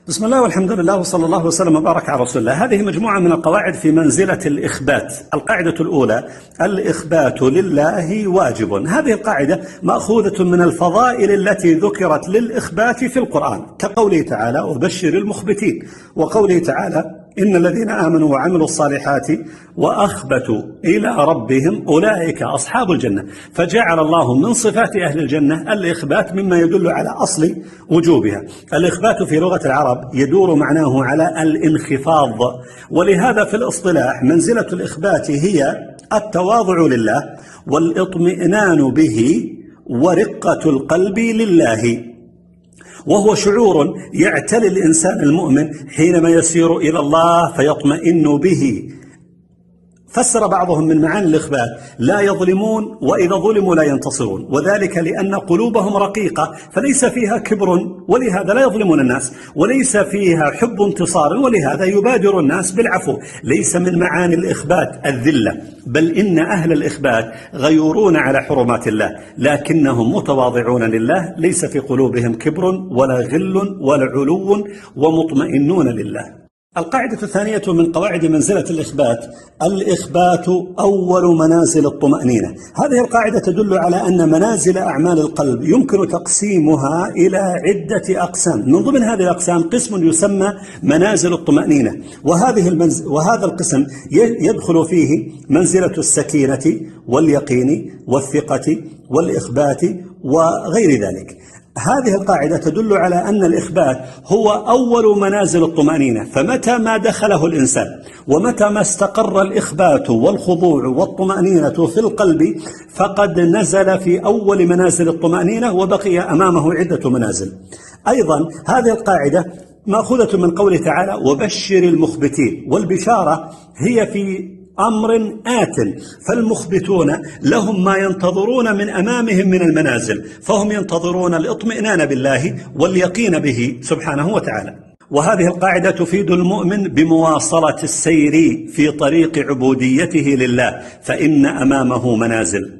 بسم الله والحمد لله وصلى الله وسلم وبارك على رسول الله. هذه مجموعة من القواعد في منزلة الإخبات. القاعدة الأولى: الإخبات لله واجب. هذه القاعدة مأخوذة من الفضائل التي ذكرت للإخبات في القرآن، كقوله تعالى: وبشر المخبتين، وقوله تعالى: إن الذين آمنوا وعملوا الصالحات وأخبتوا إلى ربهم أولئك أصحاب الجنة. فجعل الله من صفات أهل الجنة الإخبات، مما يدل على أصل وجوبها. الإخبات في لغة العرب يدور معناه على الانخفاض، ولهذا في الاصطلاح منزلة الإخبات هي التواضع لله والإطمئنان به ورقة القلب لله، وهو شعور يعتلي الإنسان المؤمن حينما يسير إلى الله فيطمئن به. فسر بعضهم من معاني الإخبات: لا يظلمون، وإذا ظلموا لا ينتصرون، وذلك لأن قلوبهم رقيقة فليس فيها كبر، ولهذا لا يظلمون الناس، وليس فيها حب انتصار، ولهذا يبادر الناس بالعفو. ليس من معاني الإخبات الذلة، بل إن أهل الإخبات غيورون على حرمات الله، لكنهم متواضعون لله، ليس في قلوبهم كبر ولا غل ولا علو، ومطمئنون لله. القاعدة الثانية من قواعد منزلة الإخبات: الإخبات أول منازل الطمأنينة. هذه القاعدة تدل على أن منازل أعمال القلب يمكن تقسيمها إلى عدة أقسام. من ضمن هذه الأقسام قسم يسمى منازل الطمأنينة، وهذا القسم يدخل فيه منزلة السكينة واليقين والثقة والإخبات وغير ذلك. هذه القاعدة تدل على أن الإخبات هو أول منازل الطمأنينة، فمتى ما دخله الإنسان ومتى ما استقر الإخبات والخضوع والطمأنينة في القلب فقد نزل في أول منازل الطمأنينة، وبقي أمامه عدة منازل. أيضا هذه القاعدة مأخوذة من قوله تعالى: وبشر المخبتين، والبشارة هي في أمر آت، فالمخبتون لهم ما ينتظرون من أمامهم من المنازل، فهم ينتظرون الاطمئنان بالله واليقين به سبحانه وتعالى. وهذه القاعدة تفيد المؤمن بمواصلة السير في طريق عبوديته لله، فإن أمامه منازل.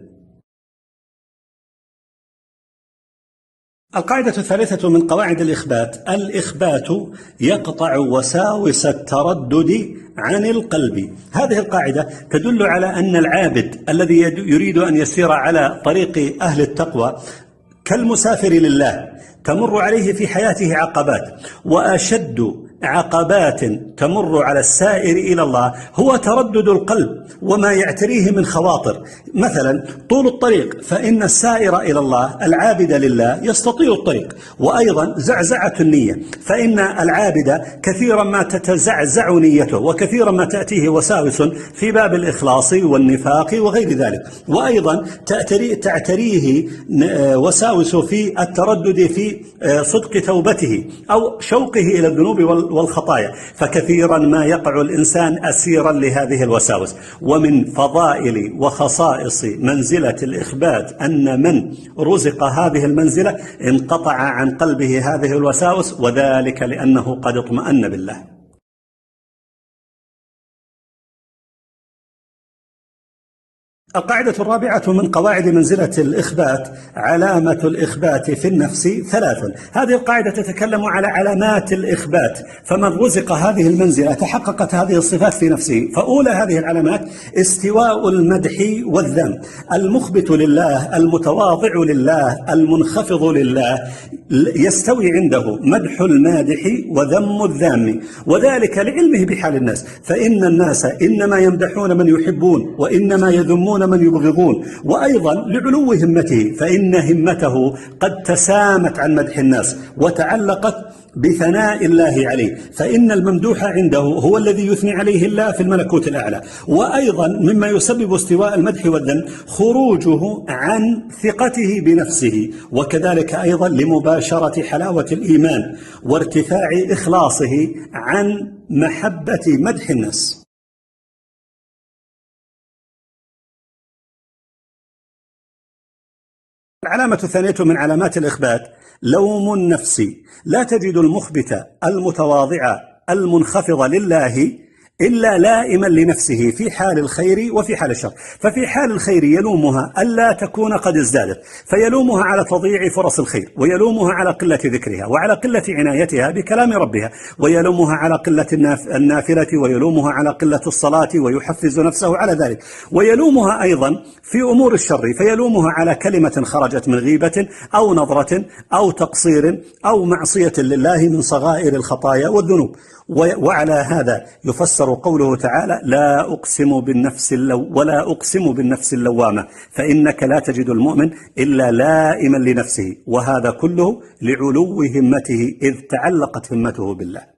القاعدة الثالثة من قواعد الإخبات: الإخبات يقطع وساوس التردد عن القلب. هذه القاعدة تدل على أن العابد الذي يريد أن يسير على طريق أهل التقوى كالمسافر لله، تمر عليه في حياته عقبات، وأشد عقبات تمر على السائر إلى الله هو تردد القلب وما يعتريه من خواطر. مثلا طول الطريق، فإن السائر إلى الله العابد لله يستطيل الطريق، وأيضا زعزعة النية، فإن العابد كثيرا ما تتزعزع نيته، وكثيرا ما تأتيه وساوس في باب الإخلاص والنفاق وغير ذلك، وأيضا تعتريه وساوس في التردد في صدق توبته أو شوقه إلى الذنوب والخطايا، فكثيرا ما يقع الإنسان أسيرا لهذه الوساوس. ومن فضائل وخصائص منزلة الإخبات أن من رزق هذه المنزلة انقطع عن قلبه هذه الوساوس، وذلك لأنه قد اطمأن بالله. القاعدة الرابعة من قواعد منزلة الإخبات: علامة الإخبات في النفس ثلاث. هذه القاعدة تتكلم على علامات الإخبات، فمن رزق هذه المنزلة تحققت هذه الصفات في نفسه. فأولى هذه العلامات استواء المدح والذم. المخبت لله المتواضع لله المنخفض لله يستوي عنده مدح المادح وذم الذام، وذلك لعلمه بحال الناس، فإن الناس إنما يمدحون من يحبون وإنما يذمون من يبغضون، وأيضا لعلو همته، فإن همته قد تسامت عن مدح الناس وتعلقت بثناء الله عليه، فإن الممدوح عنده هو الذي يثني عليه الله في الملكوت الأعلى. وأيضا مما يسبب استواء المدح والذم خروجه عن ثقته بنفسه، وكذلك أيضا لمباشرة حلاوة الإيمان وارتفاع إخلاصه عن محبة مدح الناس. العلامة الثانية من علامات الإخبات لوم النفس. لا تجد المخبت المتواضع المنخفض لله إلا لائما لنفسه في حال الخير وفي حال الشر. ففي حال الخير يلومها ألا تكون قد ازدادت، فيلومها على تضييع فرص الخير، ويلومها على قلة ذكرها وعلى قلة عنايتها بكلام ربها، ويلومها على قلة النافلة، ويلومها على قلة الصلاة، ويحفز نفسه على ذلك، ويلومها أيضا في أمور الشر، فيلومها على كلمة خرجت من غيبة أو نظرة أو تقصير أو معصية لله من صغائر الخطايا والذنوب. وعلى هذا يفسر قوله تعالى: لا أقسم ولا أقسم بالنفس اللوامة، فإنك لا تجد المؤمن إلا لائما لنفسه، وهذا كله لعلو همته إذ تعلقت همته بالله.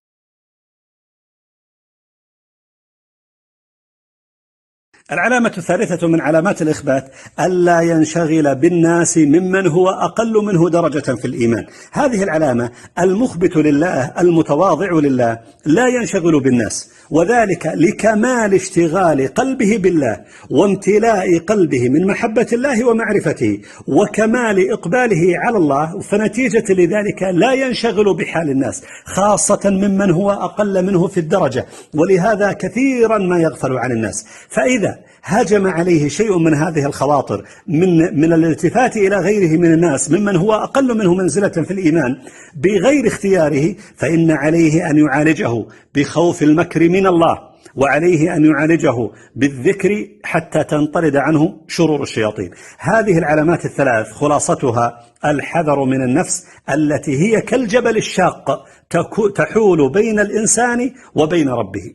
العلامة الثالثة من علامات الإخبات ألا ينشغل بالناس ممن هو أقل منه درجة في الإيمان. هذه العلامة: المخبت لله المتواضع لله لا ينشغل بالناس، وذلك لكمال اشتغال قلبه بالله وامتلاء قلبه من محبة الله ومعرفته وكمال إقباله على الله، فنتيجة لذلك لا ينشغل بحال الناس خاصة ممن هو أقل منه في الدرجة، ولهذا كثيرا ما يغفل عن الناس. فإذا هجم عليه شيء من هذه الخواطر من الالتفات إلى غيره من الناس ممن هو أقل منه منزلة في الإيمان بغير اختياره، فإن عليه أن يعالجه بخوف المكر من الله، وعليه أن يعالجه بالذكر حتى تنطرد عنه شرور الشياطين. هذه العلامات الثلاث خلاصتها الحذر من النفس التي هي كالجبل الشاق تحول بين الإنسان وبين ربه.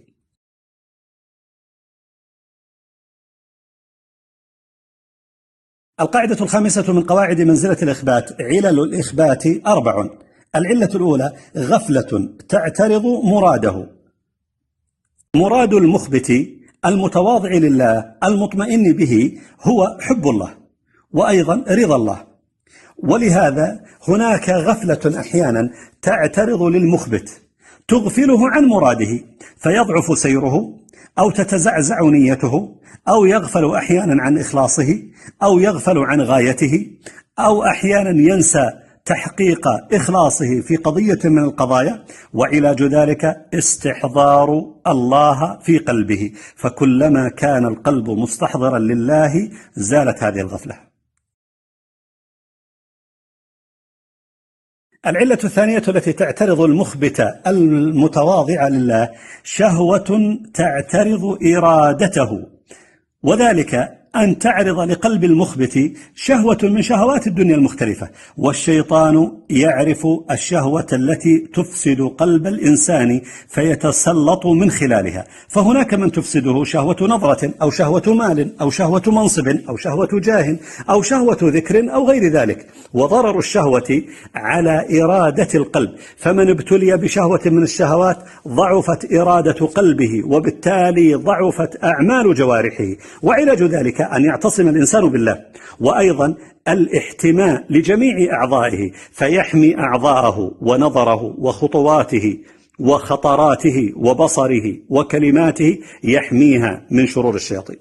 القاعدة الخامسة من قواعد منزلة الإخبات: علل الإخبات 4. العلة الأولى: غفلة تعترض مراده. مراد المخبت المتواضع لله المطمئن به هو حب الله وأيضا رضا الله، ولهذا هناك غفلة أحيانا تعترض للمخبت تغفله عن مراده، فيضعف سيره أو تتزعزع نيته أو يغفل أحيانا عن إخلاصه أو يغفل عن غايته، أو أحيانا ينسى تحقيق إخلاصه في قضية من القضايا. وعلاج ذلك استحضار الله في قلبه، فكلما كان القلب مستحضرا لله زالت هذه الغفلة. العلة الثانية التي تعترض المخبت المتواضع لله: شهوة تعترض إرادته، وذلك أن تعرض لقلب المخبت شهوة من شهوات الدنيا المختلفة، والشيطان يعرف الشهوة التي تفسد قلب الإنسان فيتسلط من خلالها. فهناك من تفسده شهوة نظرة أو شهوة مال أو شهوة منصب أو شهوة جاه أو شهوة ذكر أو غير ذلك. وضرر الشهوة على إرادة القلب، فمن ابتلي بشهوة من الشهوات ضعفت إرادة قلبه، وبالتالي ضعفت أعمال جوارحه. وعلاج ذلك أن يعتصم الإنسان بالله، وأيضا الاحتماء لجميع أعضائه، فيحمي أعضاءه ونظره وخطواته وخطراته وبصره وكلماته، يحميها من شرور الشياطين.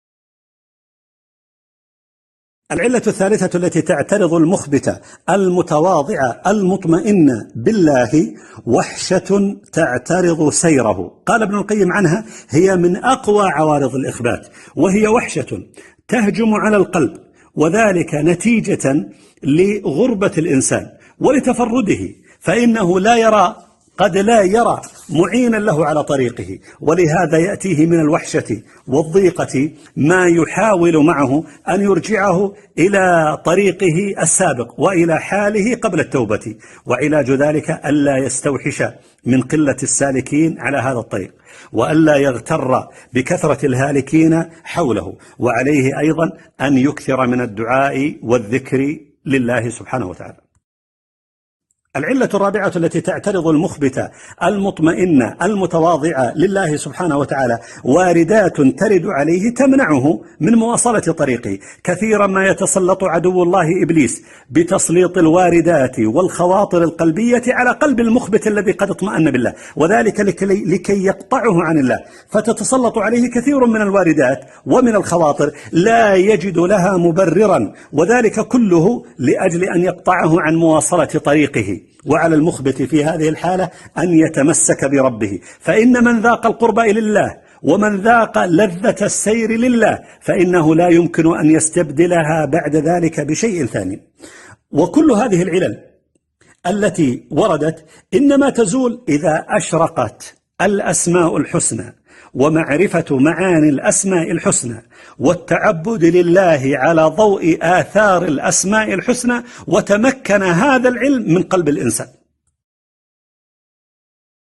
العلة الثالثة التي تعترض المخبت المتواضع المطمئن بالله: وحشة تعترض سيره. قال ابن القيم عنها: هي من أقوى عوارض الإخبات، وهي وحشة تهجم على القلب، وذلك نتيجة لغربة الإنسان ولتفرده، فإنه قد لا يرى معينا له على طريقه، ولهذا يأتيه من الوحشة والضيقة ما يحاول معه أن يرجعه إلى طريقه السابق وإلى حاله قبل التوبة. وعلاج ذلك ألا يستوحش من قلة السالكين على هذا الطريق، وألا يغتر بكثرة الهالكين حوله، وعليه أيضا أن يكثر من الدعاء والذكر لله سبحانه وتعالى. العلة الرابعة التي تعترض المخبت المطمئن المتواضع لله سبحانه وتعالى: واردات ترد عليه تمنعه من مواصلة طريقه. كثيرا ما يتسلط عدو الله إبليس بتسليط الواردات والخواطر القلبية على قلب المخبت الذي قد اطمأن بالله، وذلك لكي يقطعه عن الله، فتتسلط عليه كثير من الواردات ومن الخواطر لا يجد لها مبررا، وذلك كله لأجل أن يقطعه عن مواصلة طريقه. وعلى المخبت في هذه الحالة أن يتمسك بربه، فإن من ذاق القرب لله ومن ذاق لذة السير لله فإنه لا يمكن أن يستبدلها بعد ذلك بشيء ثاني. وكل هذه العلل التي وردت إنما تزول إذا أشرقت الأسماء الحسنى ومعرفة معاني الأسماء الحسنى والتعبد لله على ضوء آثار الأسماء الحسنى، وتمكن هذا العلم من قلب الإنسان.